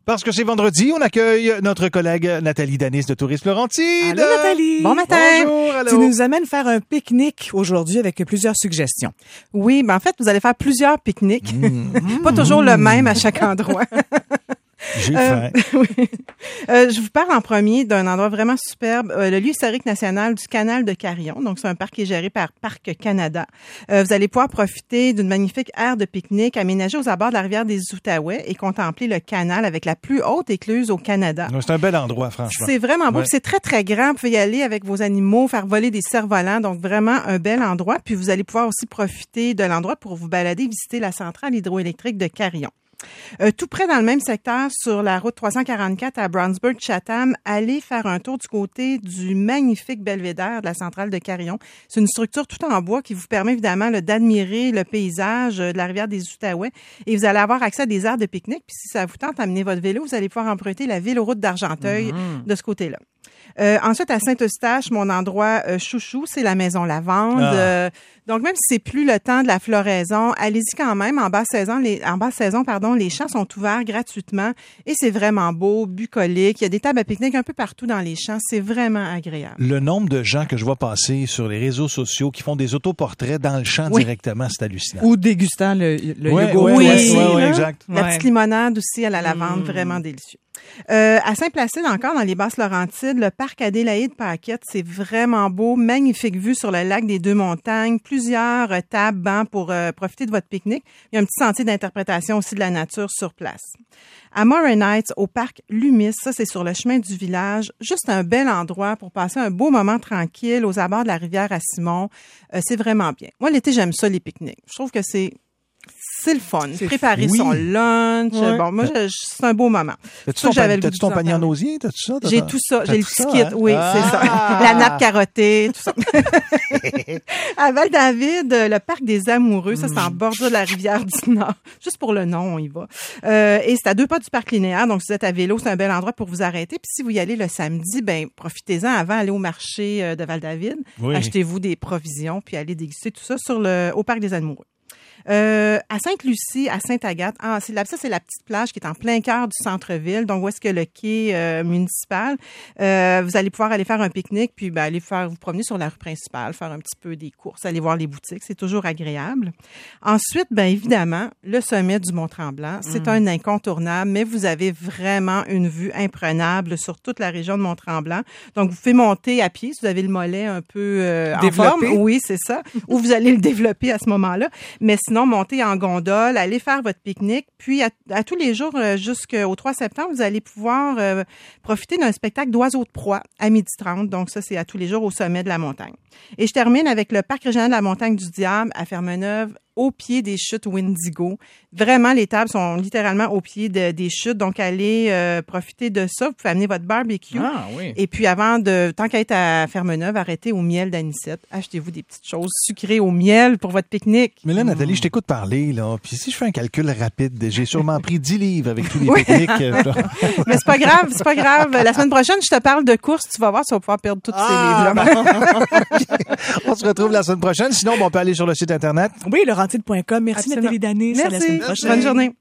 Parce que c'est vendredi, on accueille notre collègue Nathalie Danis de Tourisme Laurentide. Allô Nathalie! Bon matin! Bonjour, allô. Tu nous amènes faire un pique-nique aujourd'hui avec plusieurs suggestions. Oui, ben en fait, vous allez faire plusieurs pique-niques. Pas toujours le même à chaque endroit. J'ai faim. Oui. Je vous parle en premier d'un endroit vraiment superbe, le lieu historique national du canal de Carillon. Donc, c'est un parc qui est géré par Parc Canada. Vous allez pouvoir profiter d'une magnifique aire de pique-nique aménagée aux abords de la rivière des Outaouais et contempler le canal avec la plus haute écluse au Canada. C'est un bel endroit, franchement. C'est vraiment beau. Ouais. C'est très, très grand. Vous pouvez y aller avec vos animaux, faire voler des cerfs-volants. Donc, vraiment un bel endroit. Puis, vous allez pouvoir aussi profiter de l'endroit pour vous balader, visiter la centrale hydroélectrique de Carillon. Tout près dans le même secteur, sur la route 344 à Brownsburg-Chatham, allez faire un tour du côté du magnifique belvédère de la centrale de Carillon. C'est une structure tout en bois qui vous permet évidemment d'admirer le paysage de la rivière des Outaouais et vous allez avoir accès à des aires de pique-nique. Puis si ça vous tente d'amener votre vélo, vous allez pouvoir emprunter la Véloroute d'Argenteuil de ce côté-là. Ensuite, à Saint-Eustache, mon endroit chouchou, c'est la Maison Lavande. Donc, même si c'est plus le temps de la floraison, allez-y quand même. En basse saison, les champs sont ouverts gratuitement et c'est vraiment beau, bucolique. Il y a des tables à pique-nique un peu partout dans les champs. C'est vraiment agréable. Le nombre de gens que je vois passer sur les réseaux sociaux qui font des autoportraits dans le champ directement, c'est hallucinant. Ou dégustant le yogourt. Oui, ouais, exact. La petite limonade aussi à la lavande, vraiment délicieux. À Saint-Placide, encore dans les Basses-Laurentides, le parc Adélaïde-Paquette, c'est vraiment beau, magnifique vue sur le lac des Deux-Montagnes, plusieurs tables, bancs pour profiter de votre pique-nique. Il y a un petit sentier d'interprétation aussi de la nature sur place. À Moray Heights, au parc Lumis, ça c'est sur le chemin du village, juste un bel endroit pour passer un beau moment tranquille aux abords de la rivière à Simon. C'est vraiment bien. Moi, l'été, j'aime ça, les pique-niques. Je trouve que c'est le fun. Préparer son lunch. Ouais. Bon, moi, c'est un beau moment. T'as-tu ton panier en osier? T'as-tu ça? J'ai tout ça. J'ai le petit kit. Hein? Oui, c'est ça. La nappe carottée, tout ça. À Val-David, le parc des Amoureux, ça, c'est en bordure de la rivière du Nord. Juste pour le nom, on y va. Et c'est à 2 pas du parc linéaire. Donc, si vous êtes à vélo, c'est un bel endroit pour vous arrêter. Puis, si vous y allez le samedi, ben profitez-en avant d'aller au marché de Val-David. Oui. Achetez-vous des provisions, puis allez déguster tout ça au parc des Amoureux. À Sainte-Lucie, à Sainte-Agathe, ça c'est la petite plage qui est en plein cœur du centre-ville, donc où est-ce que le quai municipal, vous allez pouvoir aller faire un pique-nique, puis aller vous promener sur la rue principale, faire un petit peu des courses, aller voir les boutiques, c'est toujours agréable. Ensuite, évidemment, le sommet du Mont-Tremblant, c'est un incontournable, mais vous avez vraiment une vue imprenable sur toute la région de Mont-Tremblant. Donc, vous pouvez monter à pied si vous avez le mollet un peu en forme. Oui, c'est ça. Ou vous allez le développer à ce moment-là. Mais sinon, montez en gondole, allez faire votre pique-nique. Puis, à tous les jours, jusqu'au 3 septembre, vous allez pouvoir profiter d'un spectacle d'oiseaux de proie à 12h30. Donc, ça, c'est à tous les jours au sommet de la montagne. Et je termine avec le parc régional de la Montagne du Diable à Fermeneuve, au pied des chutes Windigo. Vraiment, les tables sont littéralement au pied des chutes. Donc, allez profiter de ça. Vous pouvez amener votre barbecue. Ah, oui. Et puis, tant qu'à être à Fermeneuve, arrêtez au miel d'anisette. Achetez-vous des petites choses sucrées au miel pour votre pique-nique. Mais là, Nathalie, je t'écoute parler, là. Puis si je fais un calcul rapide, j'ai sûrement pris 10 livres avec tous les pique-niques. Mais c'est pas grave, c'est pas grave. La semaine prochaine, je te parle de courses. Tu vas voir, tu vas pouvoir perdre tous ces livres-là. On se retrouve la semaine prochaine. Sinon, on peut aller sur le site Internet. Oui, laurentide.com. Merci Absolument. Nathalie Danis. À la Merci. semaine prochaine. Bonne journée.